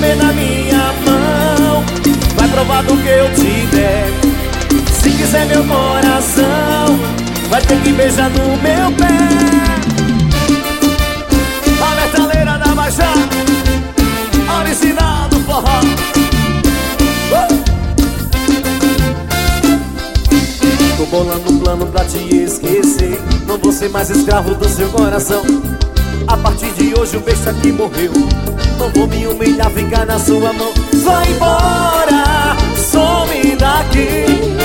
comer na minha mão, vai provar do que eu te der. Se quiser meu coração, vai ter que beijar no meu pé. A metaleira da Baixada, original do forró. Tô bolando um plano pra te esquecer, não vou ser mais escravo do seu coração. A partir de hoje o beijo aqui morreu, não vou me humilhar, ficar na sua mão. Vai embora, some daqui.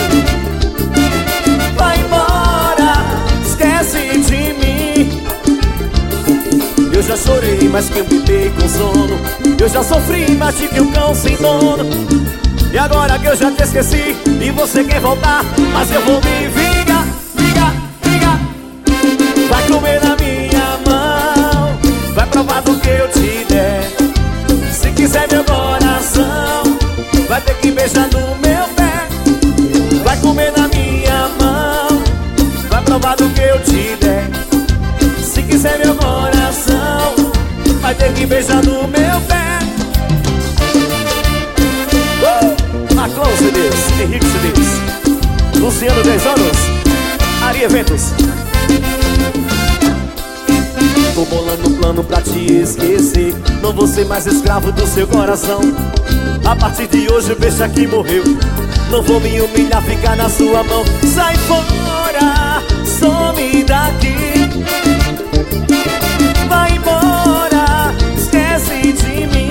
Vai embora, esquece de mim. Eu já chorei mais que um bebê com sono, eu já sofri mais de que um cão sem dono. E agora que eu já te esqueci e você quer voltar, mas eu vou me vingar, vingar, vingar. Vai comer na minha mão, vai provar do que eu te der. Se quiser meu coração, vai ter que beijar no meu pé. Vai comer na minha mão, vai provar do que eu te der. Se quiser meu coração, vai ter que beijar no meu pé. Maclão CDs, Henrique CDs, Luciano 10 anos, Ari Eventos. Tô bolando um plano pra te esquecer, não vou ser mais escravo do seu coração. A partir de hoje o beijo aqui morreu, não vou me humilhar, ficar na sua mão. Sai fora, some daqui. Vai embora, esquece de mim.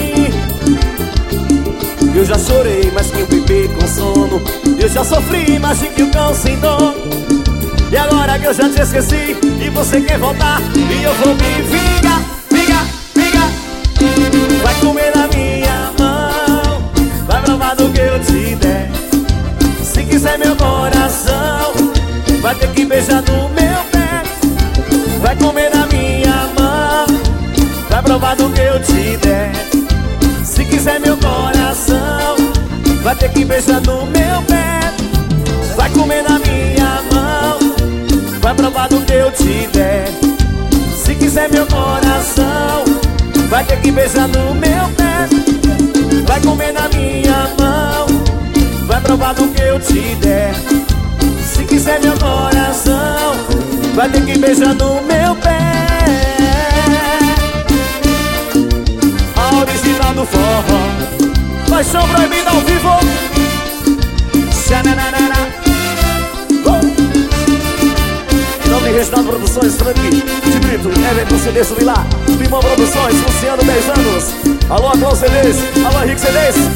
Eu já chorei mais que um bebê com sono, eu já sofri mais de que um cão sem dono. E agora que eu já te esqueci e você quer voltar, e eu vou me vingar, vingar, vingar. Vai comer na minha mão, vai provar do que eu te der. Se quiser meu coração, vai ter que beijar no meu pé. Vai comer na minha mão, vai provar do que eu te der. Se quiser meu coração, vai ter que beijar no meu pé. Vai comer na minha mão, vai provar do que eu te der. Se quiser meu coração, vai ter que beijar no meu pé. Vai comer na minha mão, vai provar do que eu te der. Se quiser meu coração, vai ter que beijar no meu pé. A original do forró, Paixão Proibida ao vivo. Em nome de Reginaldo Produções, Frank de Brito, Everton CDs, Vilar, Limão Produções, Luciano 10 anos. Alô, Aclão CDs, alô, Henrique CDs.